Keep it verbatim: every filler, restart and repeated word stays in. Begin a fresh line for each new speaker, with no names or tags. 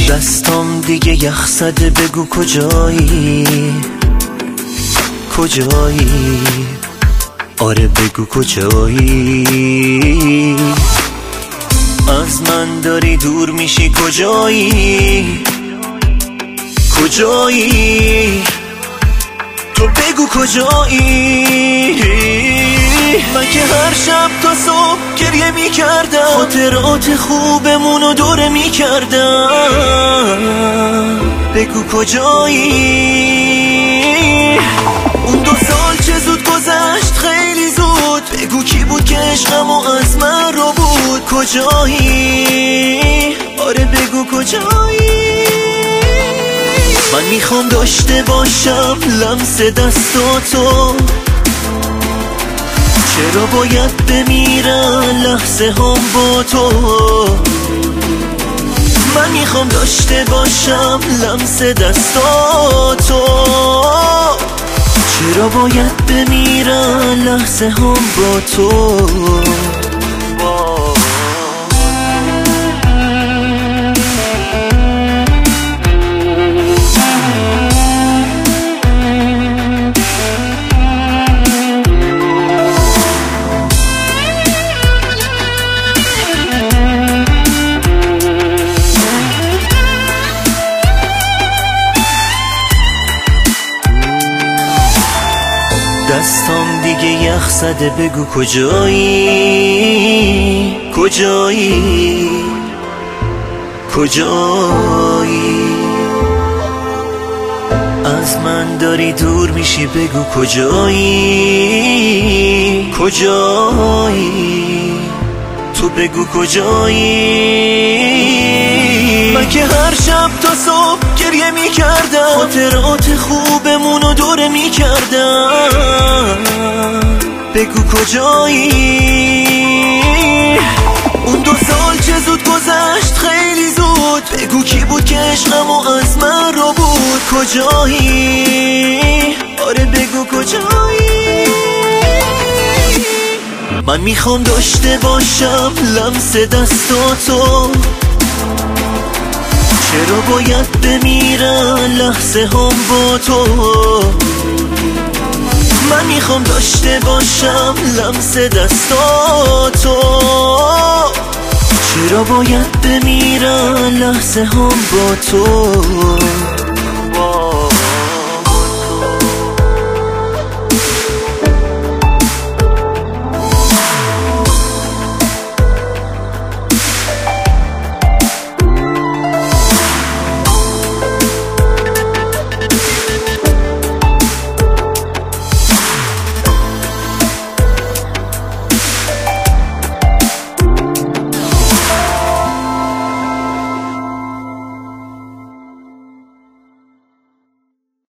دستام دیگه یخ زده، بگو کجایی کجایی، آره بگو کجایی. از من داری دور میشی، کجایی کجایی، تو بگو کجایی. من که هر شب تا صبح گریه میکردم، خاطرات خوبمونو دوره میکردم، بگو کجایی. اون دو سال چه زود گذشت، خیلی زود، بگو کی بود که عشقمو از من رو بود. کجایی، آره بگو کجایی. من میخوام داشته باشم لمس دستاتو، چرا باید بمیرم لحظه هم با تو. من میخوام داشته باشم لمس دستاتو، چرا باید بمیرم لحظه هم با تو. دستام دیگه یخ زده، بگو کجایی کجایی کجایی. از من داری دور میشی، بگو کجایی کجایی، تو بگو کجایی. من که هر شب تا صبح گریه میکردم، خاطرات خوبمونو دوره میکردم، بگو کجایی. اون دو سال چه زود گذشت، خیلی زود، بگو کی بود که عشقمو از من رو بود. کجایی، آره بگو کجایی. من میخوام داشته باشم لمس دستاتو، چرا باید بمیرم لحظه هم با تو. من میخوام داشته باشم لمس دستاتو، چرا باید بمیرم لحظه هم با تو.